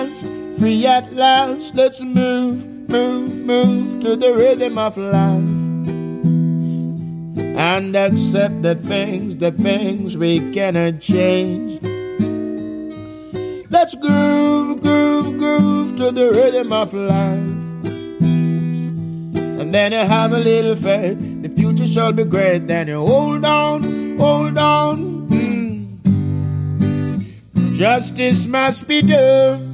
last, free at last. Let's move, move, move to the rhythm of life. And accept the things we cannot change. Let's groove, groove, groove to the rhythm of life. And then you have a little faith, the future shall be great. Then you hold on, hold on. Justice must be done.